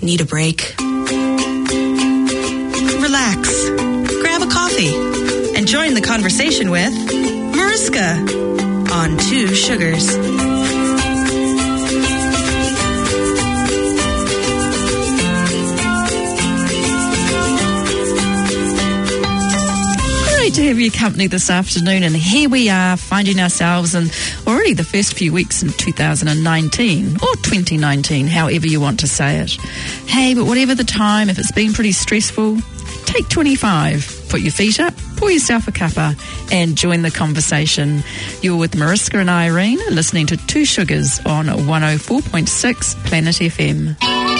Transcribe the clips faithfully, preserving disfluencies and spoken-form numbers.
Need a break? Relax. Grab a coffee and join the conversation with Mariska on Two Sugars. To have your company this afternoon, and here we are finding ourselves in already the first few weeks in two thousand nineteen or twenty nineteen, however you want to say it. Hey, but whatever the time, if it's been pretty stressful, take twenty-five, put your feet up, pour yourself a cuppa and join the conversation. You're with Mariska and Irene, listening to Two Sugars on one oh four point six Planet F M.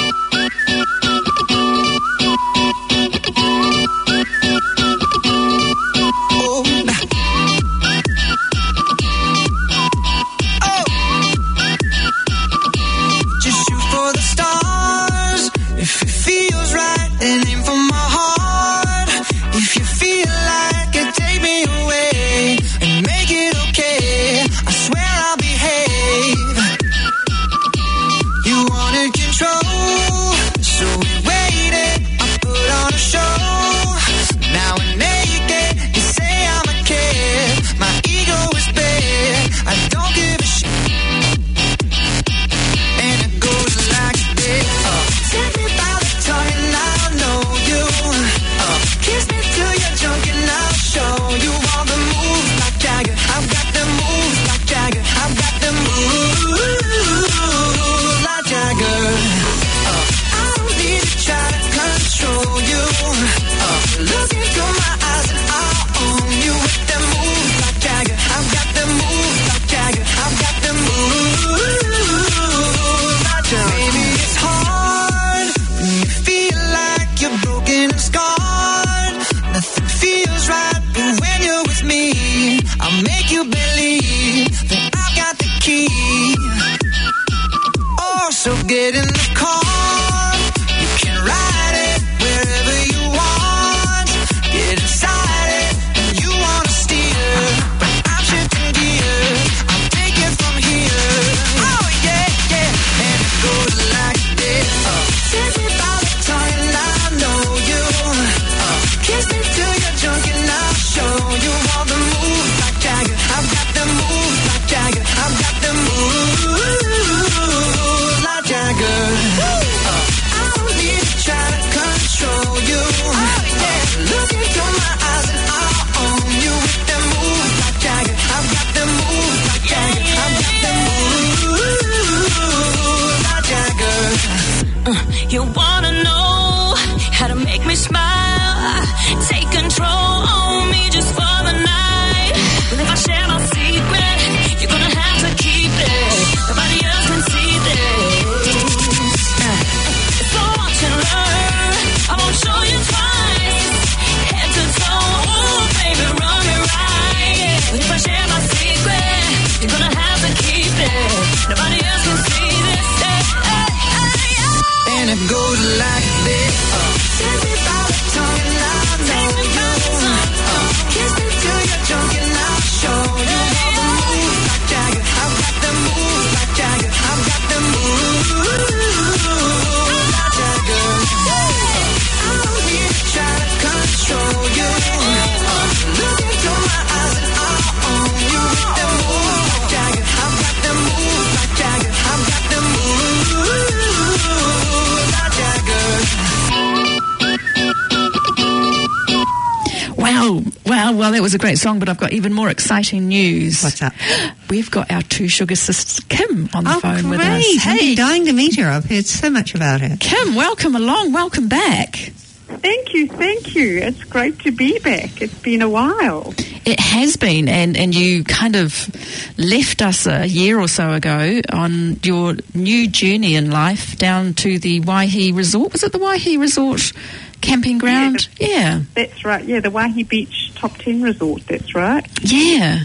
Well, that was a great song, but I've got even more exciting news. What's up? We've got our Two Sugar sister, Kim, on the oh, phone great. with us. Hey, I've been dying to meet her. I've heard so much about her. Kim, welcome along. Welcome back. Thank you, thank you. It's great to be back. It's been a while. It has been, and, and you kind of left us a year or so ago on your new journey in life down to the Waihi Resort. Was it the Waihi Resort camping ground? Yeah, yeah. That's right, yeah, the Waihi Beach Top ten Resort, that's right. Yeah.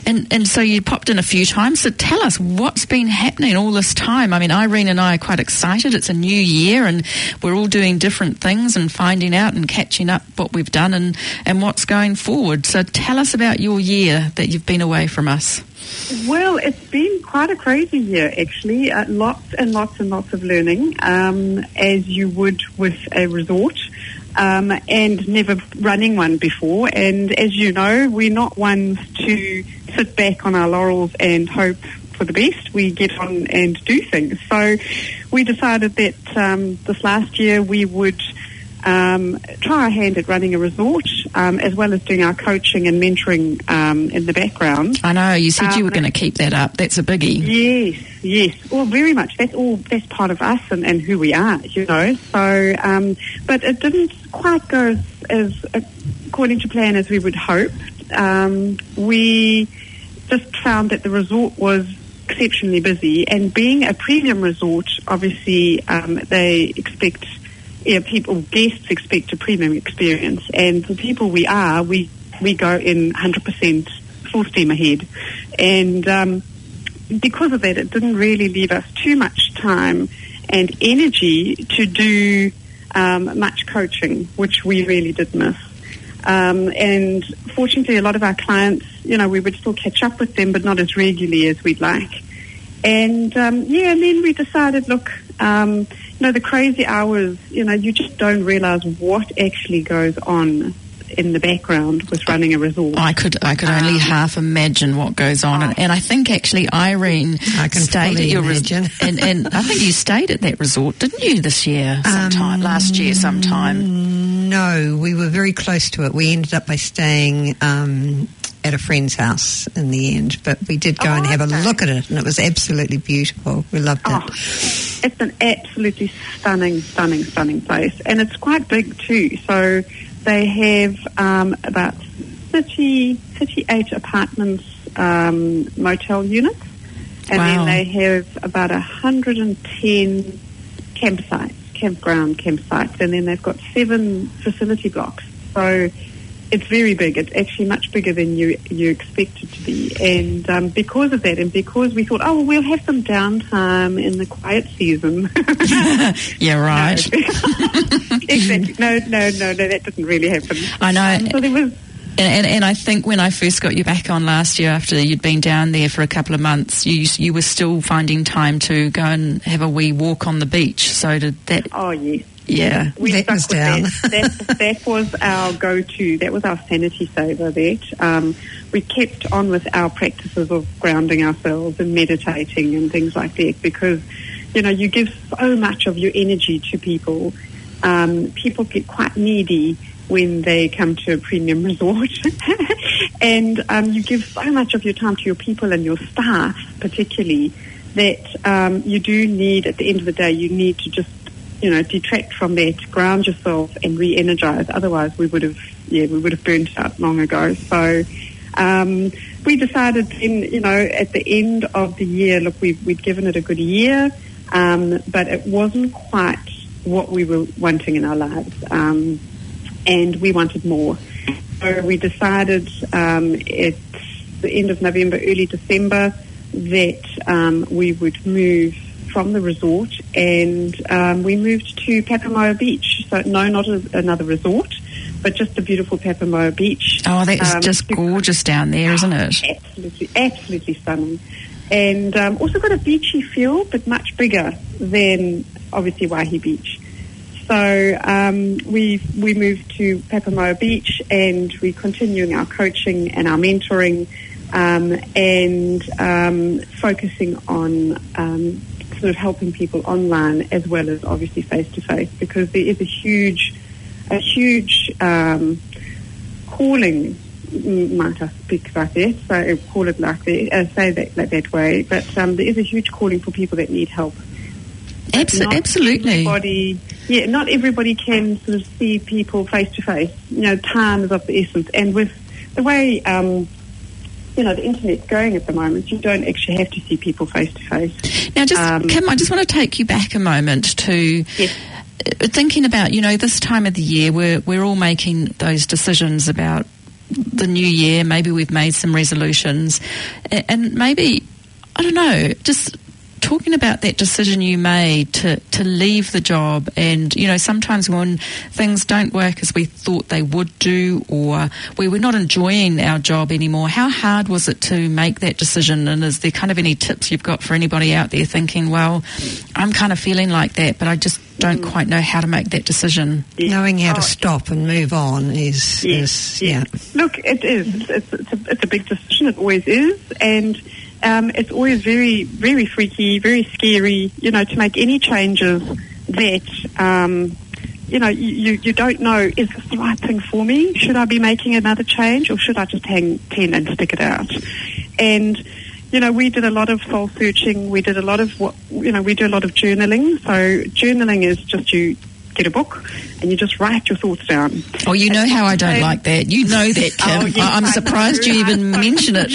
And and so you popped in a few times. So tell us what's been happening all this time. I mean, Irene and I are quite excited. It's a new year and we're all doing different things and finding out and catching up what we've done and, and what's going forward. So tell us about your year that you've been away from us. Well, it's been quite a crazy year, actually. Uh, lots and lots and lots of learning, um, as you would with a resort. Um, and never running one before. And as you know, we're not ones to sit back on our laurels and hope for the best. We get on and do things. So we decided that um, this last year we would um, try our hand at running a resort, um, as well as doing our coaching and mentoring um, in the background. I know, you said um, you were going to keep that up. That's a biggie. Yes, yes. Well, very much. That's all, that's part of us and, and who we are, you know. So, um, but it didn't quite go as, as according to plan as we would hope. Um, we just found that the resort was exceptionally busy, and being a premium resort, obviously um, they expect, yeah, people, guests expect a premium experience, and the people we are, we we go in one hundred percent full steam ahead, and um, because of that, it didn't really leave us too much time and energy to do um, much coaching, which we really did miss. Um, and fortunately, a lot of our clients, you know, we would still catch up with them, but not as regularly as we'd like. And, um, yeah, and then we decided, look, um, you know, the crazy hours, you know, you just don't realize what actually goes on in the background with running a resort. I could I could only um, half imagine what goes on. And, and I think actually Irene I can stayed at your imagine. resort. And, and I think you stayed at that resort, didn't you, this year sometime, um, last year sometime? No, we were very close to it. We ended up by staying um, at a friend's house in the end, but we did go oh, and have okay. a look at it, and it was absolutely beautiful. We loved oh, it. It's an absolutely stunning, stunning, stunning place, and it's quite big too. So they have um, about thirty, thirty-eight apartments, um, motel units, and wow. then they have about one hundred ten campsites, campground campsites, and then they've got seven facility blocks. So it's very big. It's actually much bigger than you you expect it to be. And um, because of that, and because we thought, oh, well, we'll have some downtime in the quiet season. Yeah, right. No. Exactly. No, no, no, no, that didn't really happen. I know. Um, so there was... And, and, and I think when I first got you back on last year, after you'd been down there for a couple of months, you you were still finding time to go and have a wee walk on the beach. So did that... Oh, yes. Yeah, we that was down. That. That, that was our go-to. That was our sanity saver. That um, we kept on with our practices of grounding ourselves and meditating and things like that, because you know you give so much of your energy to people. Um, people get quite needy when they come to a premium resort, and um, you give so much of your time to your people and your staff, particularly, that um, you do need. At the end of the day, you need to just you know, detract from that, ground yourself and re-energize. Otherwise, we would have, yeah, we would have burnt out long ago. So um, we decided then, you know, at the end of the year, look, we've, we'd given it a good year, um, but it wasn't quite what we were wanting in our lives. Um, and we wanted more. So we decided um, at the end of November, early December, that um, we would move from the resort, and um, we moved to Papamoa Beach. So no, not a, another resort, but just a beautiful Papamoa Beach. Oh, that is um, just gorgeous down there, isn't it? Absolutely, absolutely stunning. And um, also got a beachy feel, but much bigger than obviously Waihi Beach. So um, we we moved to Papamoa Beach, and we're continuing our coaching and our mentoring, um, and um, focusing on um, sort of helping people online as well as obviously face to face, because there is a huge, a huge um, calling. Might I speak like that? So I call it like that, uh, say that like that way. But um, there is a huge calling for people that need help. Abs- not absolutely. Everybody, yeah, not everybody can sort of see people face to face. You know, time is of the essence, and with the way um, you know the internet's going at the moment, you don't actually have to see people face to face. Now, just um, Kim, I just want to take you back a moment to. Yes. Thinking about, you know, this time of the year, we're we're all making those decisions about the new year, maybe we've made some resolutions, and maybe, I don't know, just talking about that decision you made to, to leave the job, and, you know, sometimes when things don't work as we thought they would do, or we were not enjoying our job anymore, how hard was it to make that decision? And is there kind of any tips you've got for anybody out there thinking, well, I'm kind of feeling like that, but I just don't mm. quite know how to make that decision? Yeah. Knowing how oh, to stop and move on is, yeah, is yeah. yeah. Look, it is. It's, it's, a, it's a big decision. It always is. And Um, it's always very, very freaky, very scary, you know, to make any changes that, um, you know, you, you don't know, is this the right thing for me? Should I be making another change, or should I just hang ten and stick it out? And, you know, we did a lot of soul searching. We did a lot of what, you know, we do a lot of journaling. So journaling is just you get a book and you just write your thoughts down. Oh, you know how I don't like that. You know that, Kim. Oh, yes, I'm I surprised know. you even mention it.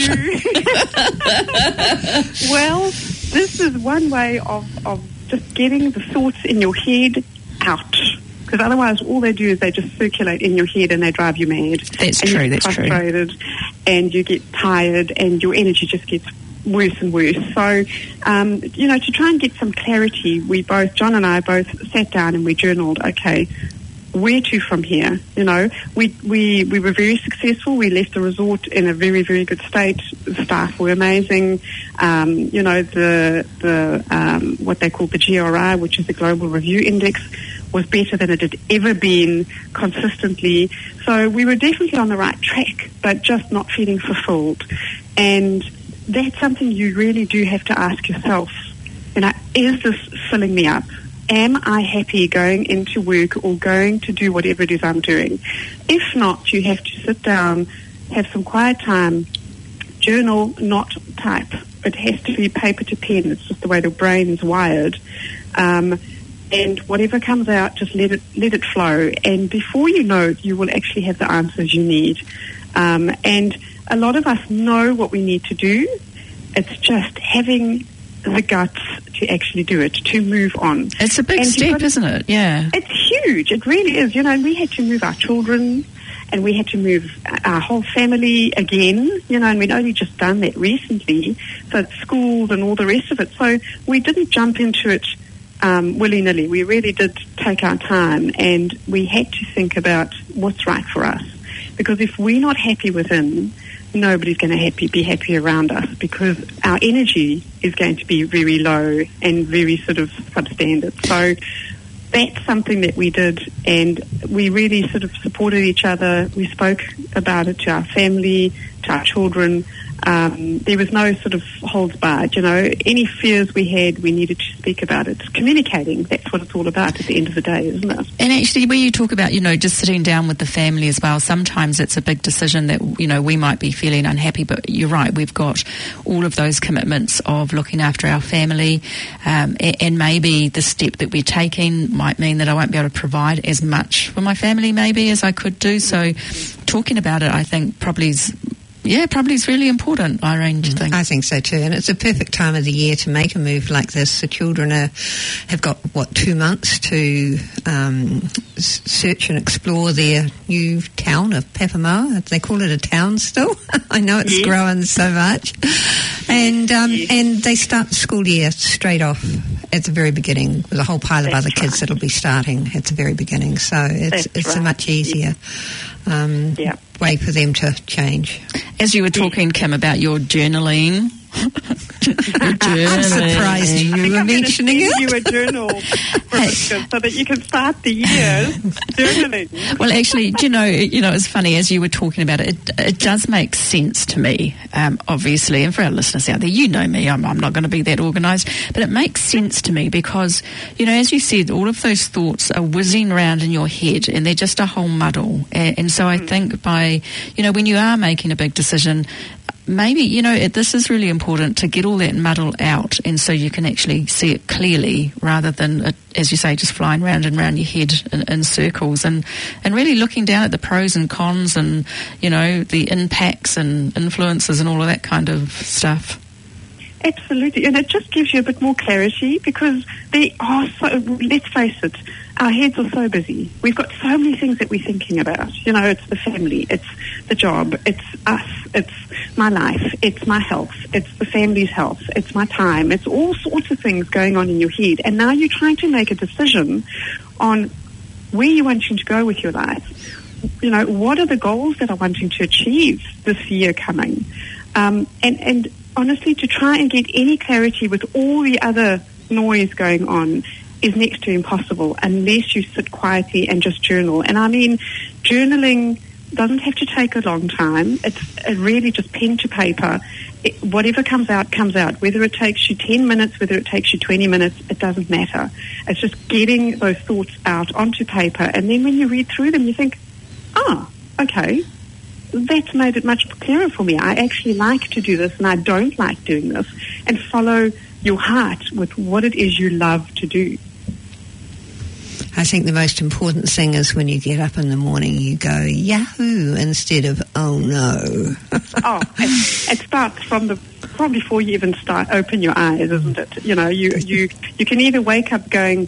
Well, this is one way of, of just getting the thoughts in your head out. Because otherwise all they do is they just circulate in your head and they drive you mad. That's and true, you get that's true. frustrated and you get tired and your energy just gets worse and worse. So, um, you know, to try and get some clarity, we both, John and I both sat down and we journaled, okay, where to from here? You know, we, we, we were very successful. We left the resort in a very, very good state. The staff were amazing. Um, you know, the, the, um, what they call the G R I, which is the Global Review Index, was better than it had ever been consistently. So we were definitely on the right track, but just not feeling fulfilled. And that's something you really do have to ask yourself. You know, is this filling me up? Am I happy going into work or going to do whatever it is I'm doing? If not, you have to sit down, have some quiet time, journal, not type. It has to be paper to pen. It's just the way the brain's wired. Um, and whatever comes out, just let it let it flow. And before you know it, you will actually have the answers you need. Um, and a lot of us know what we need to do. It's just having the guts to actually do it, to move on. It's a big and step, to, isn't it? Yeah. It's huge. It really is. You know, we had to move our children and we had to move our whole family again, you know, and we'd only just done that recently. So it's schools and all the rest of it. So we didn't jump into it um, willy-nilly. We really did take our time and we had to think about what's right for us. Because if we're not happy within, nobody's going to happy, be happy around us, because our energy is going to be very low and very sort of substandard. So that's something that we did, and we really sort of supported each other. We spoke about it to our family, to our children. Um, there was no sort of holds barred, you know. Any fears we had, we needed to speak about it. Communicating, that's what it's all about at the end of the day, isn't it? And actually, when you talk about, you know, just sitting down with the family as well, sometimes it's a big decision that, you know, we might be feeling unhappy, but you're right, we've got all of those commitments of looking after our family, um, and, and maybe the step that we're taking might mean that I won't be able to provide as much for my family maybe as I could do. So talking about it, I think, probably is Yeah, probably is really important, Irene, do you think? I think so too, and it's a perfect time of the year to make a move like this. The children are, have got, what, two months to um, s- search and explore their new town of Papamoa. They call it a town still. I know it's yeah. growing so much. And um, yeah. and they start the school year straight off at the very beginning with a whole pile of That's other kids right. that'll be starting at the very beginning. So it's That's it's right. a much easier um, yeah. way for them to change. As you were talking, Kim, about your journaling. your journaling. I'm surprised you I were I'm mentioning it. You a journal, Mariska, so that you can start the year journaling. Well, actually, do you know, you know, it's funny, as you were talking about it, it, it does make sense to me, um, obviously, and for our listeners out there, you know me, I'm, I'm not going to be that organised, but it makes sense to me because, you know, as you said, all of those thoughts are whizzing around in your head and they're just a whole muddle. And, and so I mm. think by, you know, when you are making a big decision, maybe, you know, it, this is really important to get all that muddle out and so you can actually see it clearly rather than, uh, as you say, just flying round and round your head in, in circles and, and really looking down at the pros and cons and, you know, the impacts and influences and all of that kind of stuff. Absolutely, and it just gives you a bit more clarity because they are so, let's face it, our heads are so busy. We've got so many things that we're thinking about. You know, it's the family, it's the job, it's us, it's my life, it's my health, it's the family's health, it's my time, it's all sorts of things going on in your head. And now you're trying to make a decision on where you're wanting to go with your life. You know, what are the goals that I'm wanting to achieve this year coming? Um, and, and honestly, to try and get any clarity with all the other noise going on is next to impossible unless you sit quietly and just journal. And I mean, journaling doesn't have to take a long time. It's really just pen to paper. It, whatever comes out, comes out. Whether it takes you ten minutes, whether it takes you twenty minutes, it doesn't matter. It's just getting those thoughts out onto paper. And then when you read through them, you think, ah, okay, that's made it much clearer for me. I actually like to do this and I don't like doing this. And follow your heart with what it is you love to do. I think the most important thing is when you get up in the morning, you go, yahoo, instead of, oh no. oh, it, it starts from the, from before you even start, open your eyes, isn't it? You know, you, you, you can either wake up going,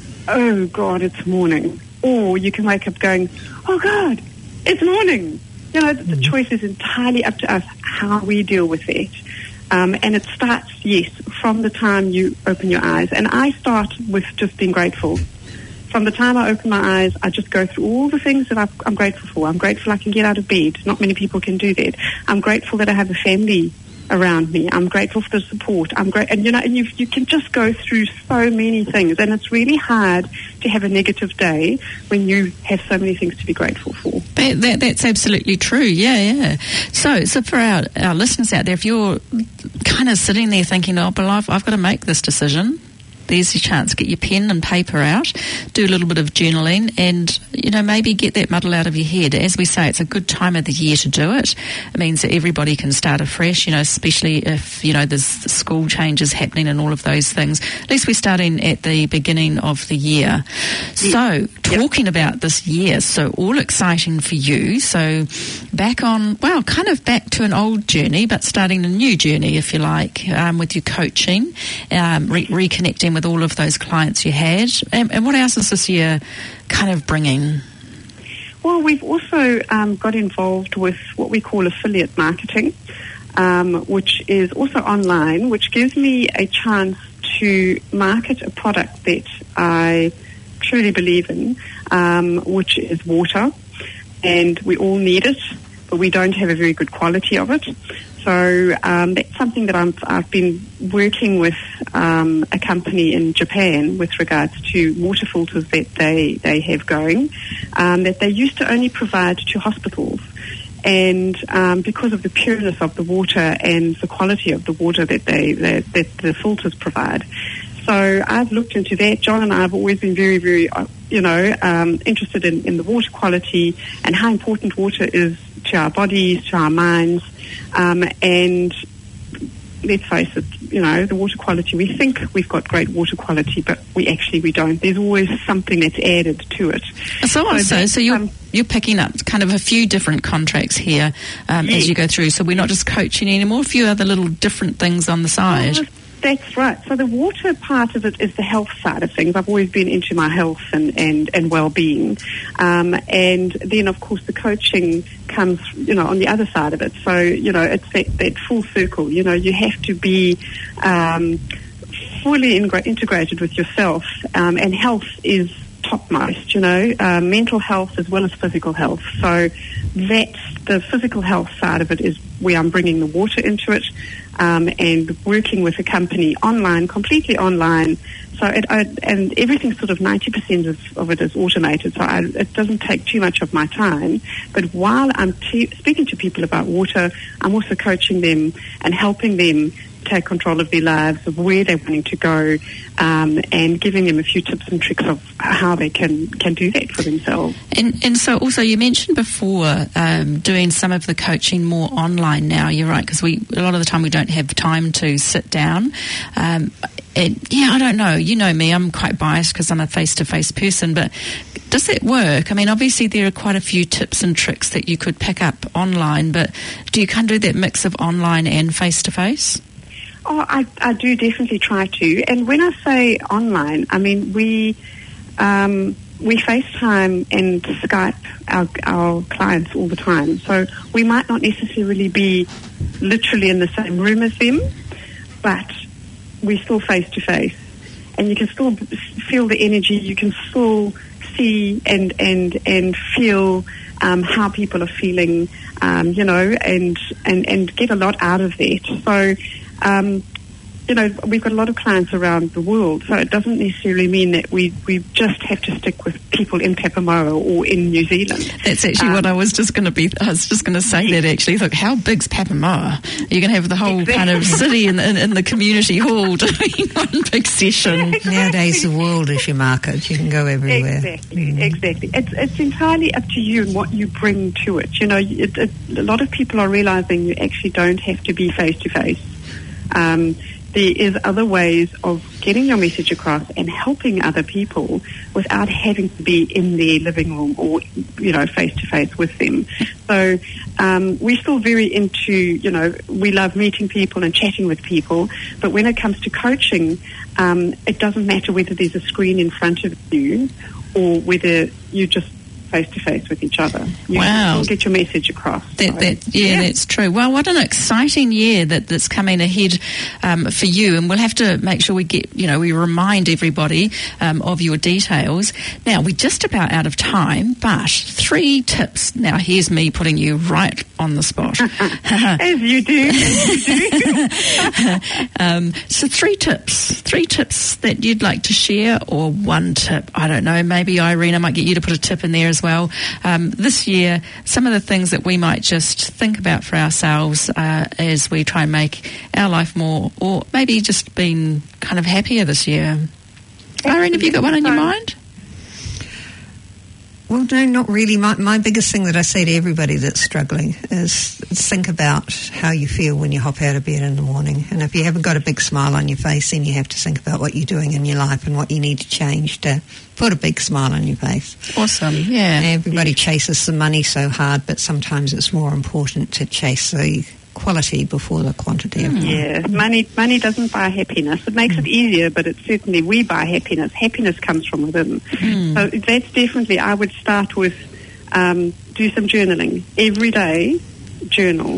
oh God, it's morning. Or you can wake up going, oh God, it's morning. You know, the, the choice is entirely up to us how we deal with it. Um, and it starts, yes, from the time you open your eyes. And I start with just being grateful. From the time I open my eyes, I just go through all the things that I've, I'm grateful for. I'm grateful I can get out of bed. Not many people can do that. I'm grateful that I have a family around me. I'm grateful for the support. I'm great, and you know, and you you can just go through so many things. And it's really hard to have a negative day when you have so many things to be grateful for. That, that, that's absolutely true. Yeah, yeah. So, so for our, our listeners out there, if you're kind of sitting there thinking, oh, but I've, I've got to make this decision, there's your chance. Get your pen and paper out, do a little bit of journaling, and, you know, maybe get that muddle out of your head. As we say, it's a good time of the year to do it. It means that everybody can start afresh, you know, especially if, you know, there's school changes happening and all of those things. At least we're starting at the beginning of the year. So, talking about this year, so all exciting for you. So, back on, well, kind of back to an old journey, but starting a new journey, if you like, um, with your coaching, um, re- reconnecting with all of those clients you had. And, and what else is this year kind of bringing? Well, we've also um, got involved with what we call affiliate marketing, um, which is also online, which gives me a chance to market a product that I truly believe in, um, which is water. And we all need it, but we don't have a very good quality of it. So um, that's something that I'm, I've been working with um, a company in Japan with regards to water filters that they, they have going, um, that they used to only provide to hospitals. And um, because of the pureness of the water and the quality of the water that they that, that the filters provide. So I've looked into that. John and I have always been very, very, uh, you know, um, interested in, in the water quality and how important water is to our bodies, to our minds. Um, and let's face it, you know, the water quality, we think we've got great water quality, but we actually, we don't. There's always something that's added to it. So, so, so, so you're, um, you're picking up kind of a few different contracts here um, yes. as you go through. So we're not just coaching anymore, a few other little different things on the side. Oh, that's right. So the water part of it is the health side of things. I've always been into my health and, and, and well-being. Um, and then, of course, the coaching comes, you know, on the other side of it. So, you know, it's that, that full circle. You know, you have to be um, fully integra- integrated with yourself. Um, and health is topmost, you know, uh, mental health as well as physical health. So that's the physical health side of it is where I'm bringing the water into it. Um, and working with a company online, completely online. So it, I, and everything sort of ninety percent of, of it is automated, so I, it doesn't take too much of my time. But while I'm te- speaking to people about water, I'm also coaching them and helping them take control of their lives, of where they're wanting to go, um, and giving them a few tips and tricks of how they can, can do that for themselves. And and so also you mentioned before um, doing some of the coaching more online now. You're right, because we a lot of the time we don't have time to sit down. Um, and yeah, I don't know. You know me, I'm quite biased because I'm a face-to-face person, but does that work? I mean, obviously there are quite a few tips and tricks that you could pick up online, but do you kind of do that mix of online and face-to-face? Oh, I, I do definitely try to. And when I say online, I mean, we um, we FaceTime and Skype our, our clients all the time. So we might not necessarily be literally in the same room as them, but we're still face-to-face. And you can still feel the energy. You can still see and, and, and feel um, how people are feeling, um, you know, and, and, and get a lot out of that. So, um, you know, we've got a lot of clients around the world, so it doesn't necessarily mean that we, we just have to stick with people in Papamoa or in New Zealand. That's actually um, what I was just going to be, I was just going to say that actually. Look, how big's Papamoa? You're going to have the whole exactly. kind of city in, in, in the community hall doing one big session. Exactly. Nowadays the world is your market. You can go everywhere. Exactly, mm. exactly. It's, it's entirely up to you and what you bring to it. You know, it, it, a lot of people are realising you actually don't have to be face-to-face. Um, There is other ways of getting your message across and helping other people without having to be in their living room or, you know, face-to-face with them. So um, we're still very into, you know, we love meeting people and chatting with people, but when it comes to coaching, um, it doesn't matter whether there's a screen in front of you or whether you just face-to-face with each other. You wow. can get your message across. That, so, that, yeah, yeah, that's true. Well, what an exciting year that, that's coming ahead um, for you, and we'll have to make sure we get, you know, we remind everybody um, of your details. Now, we're just about out of time, but three tips. Now, here's me putting you right on the spot. As you do. As you do. um, so three tips. Three tips that you'd like to share, or one tip. I don't know, maybe Irene, I might get you to put a tip in there as well. Um, this year, some of the things that we might just think about for ourselves uh, as we try and make our life more, or maybe just being kind of happier this year. Irene, have you got one on your mind? Well, no, not really. My, my biggest thing that I say to everybody that's struggling is think about how you feel when you hop out of bed in the morning. And if you haven't got a big smile on your face, then you have to think about what you're doing in your life and what you need to change to put a big smile on your face. Awesome, yeah. Everybody chases the money so hard, but sometimes it's more important to chase the quality before the quantity of money. Yeah, money money doesn't buy happiness. It makes mm. it easier, but it's certainly, we buy happiness. Happiness comes from within. Mm. So that's definitely, I would start with um, do some journaling. Every day, journal.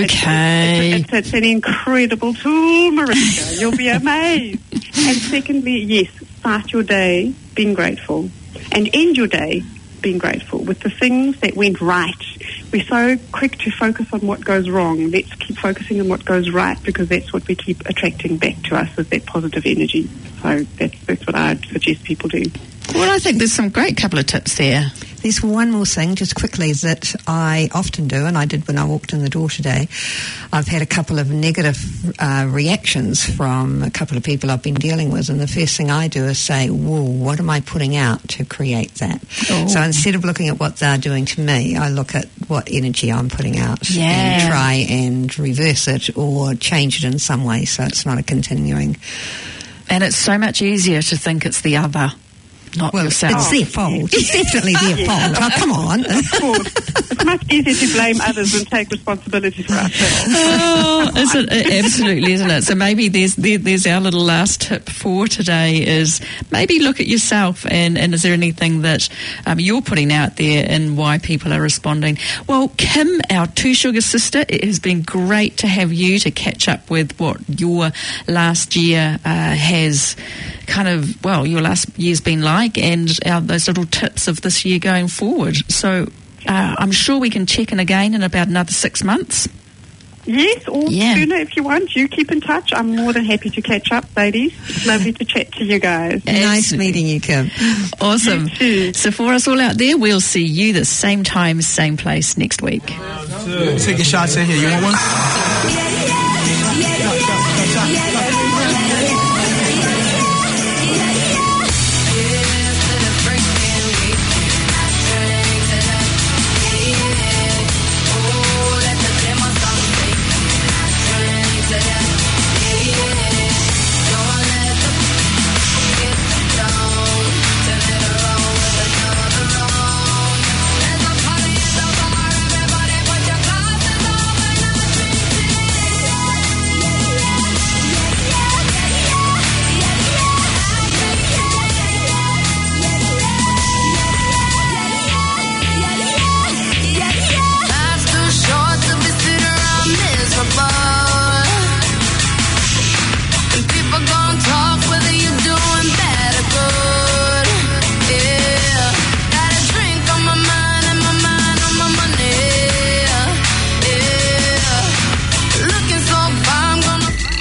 Okay. It's, it's, it's an incredible tool, Mariska. You'll be amazed. And secondly, yes, start your day being grateful and end your day being grateful with the things that went right. We're so quick to focus on what goes wrong. Let's keep focusing on what goes right, because that's what we keep attracting back to us, is that positive energy. So that's, that's what I'd suggest people do. Well, I think there's some great couple of tips there. There's one more thing, just quickly, that I often do, and I did when I walked in the door today. I've had a couple of negative uh, reactions from a couple of people I've been dealing with, and the first thing I do is say, whoa, what am I putting out to create that? Oh. So instead of looking at what they're doing to me, I look at what energy I'm putting out yeah. and try and reverse it or change it in some way so it's not a continuing. And it's so much easier to think it's the other. Not well, yourself. It's their fault. It's definitely their fault. Oh, come on. Of course. It's much easier to blame others than take responsibility for ourselves. Oh, is it? Absolutely, isn't it? So maybe there's there, there's our little last tip for today is maybe look at yourself and, and is there anything that um, you're putting out there and why people are responding. Well, Kim, our Two Sugar sister, it has been great to have you to catch up with what your last year uh, has kind of, well, your last year's been like, and our, those little tips of this year going forward. So uh, I'm sure we can check in again in about another six months. Yes, or yeah. sooner if you want. You keep in touch. I'm more than happy to catch up, ladies. It's lovely to chat to you guys. Nice meeting you, Kim. Awesome. So for us all out there, we'll see you the same time, same place next week. Take your shots in here. You want one?